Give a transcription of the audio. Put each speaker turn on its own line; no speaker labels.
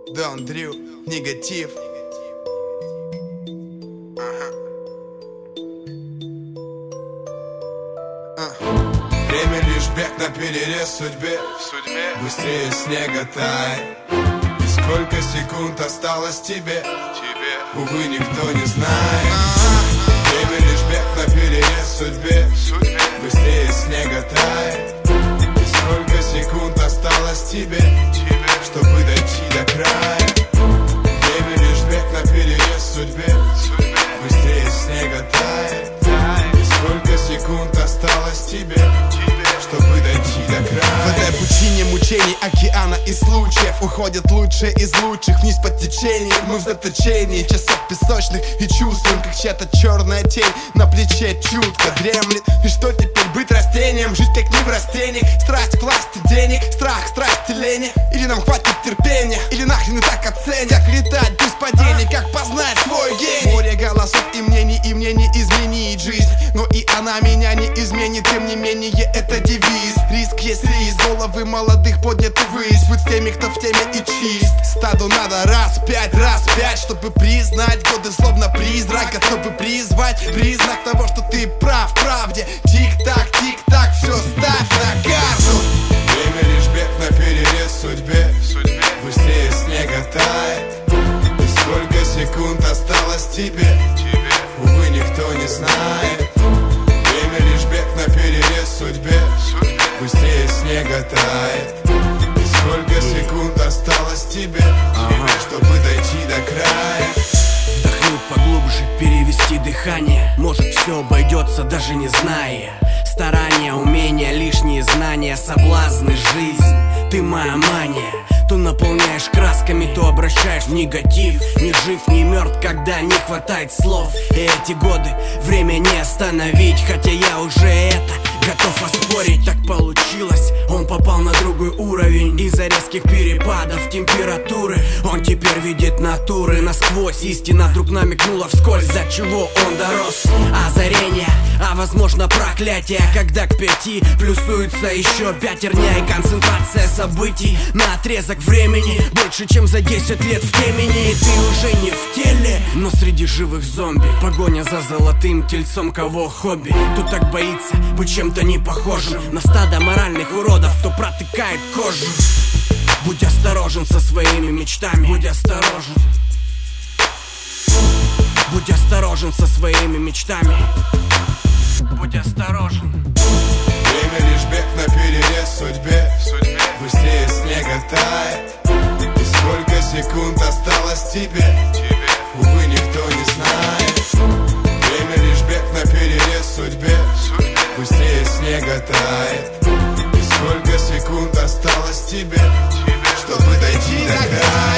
Дон Дрю, негатив. Время лишь бег на перерез судьбе. Быстрее снега тает. И сколько секунд осталось тебе? Увы, никто не знает. Время лишь бег на перерез судьбе. Быстрее снега тает. И сколько секунд осталось тебе, чтобы дойти до края? Время лишь бег на перерез судьбе. Быстрее снега тает. И сколько секунд осталось тебе, чтобы дойти до края? В этой пучине мучений, океана и случаев уходят лучшие из лучших вниз по течению. Мы в заточении часов песочных и чувствуем, как чья-то черная тень на плече чутко дремлет. И что теперь быть растением? Жить как не в растениях. Страсть к власти денег, страх, страсть и лени. Или нам хватит терпения, или нахрен и так оценят. Как летать без падений, как познать свой гений. Море голосов и мне не изменить жизнь, но и она меня не изменит. Тем не менее это девиз. Риск есть риск, головы молодых подняты ввысь. Быть с теми, кто в теме и чист. Стаду надо раз пять, чтобы признать годы словно призрак, готовы призвать признак того, что ты прав в правде. Тик-так, все ставь на карту. Время лишь бег на перерез судьбе. Быстрее снега тает. И сколько секунд осталось тебе? Увы, никто не знает. Время лишь бег на перерез судьбе. Быстрее снега тает. И сколько секунд осталось тебе, чтобы дойти до края?
Вдохнуть поглубже, перевести дыхание. Может, все обойдется, даже не зная. Старания, умения, лишние знания, соблазны, жизнь. Ты моя мания. То наполняешь красками, то обращаешь в негатив. Ни жив, ни мертв, когда не хватает слов. И эти годы время не остановить. Хотя я уже это готов оспорить. Так получилось, он попал на другой уровень. Из-за резких перепадов температуры он теперь видит натуры насквозь. Истина вдруг намекнула вскользь, за чего он дорос. Озарение, а возможно проклятие, когда к 5 плюсуется еще пятерня. И концентрация событий на отрезок времени больше, чем за 10 лет в темени. И ты уже не в теле, но среди живых зомби. Погоня за золотым тельцом, кого хобби. Кто так боится быть чем-то не похожим на стадо моральных уродов, кто протыкает кожу. Будь осторожен со своими мечтами. Будь осторожен. Будь осторожен со своими мечтами. Будь осторожен.
Время лишь бег на перерез судьбе. Быстрее снега тает. И сколько секунд осталось тебе? Увы, никто не знает. Время лишь бег на перерез судьбе. Быстрее снега тает. И сколько секунд осталось тебе, чтобы дойти до края?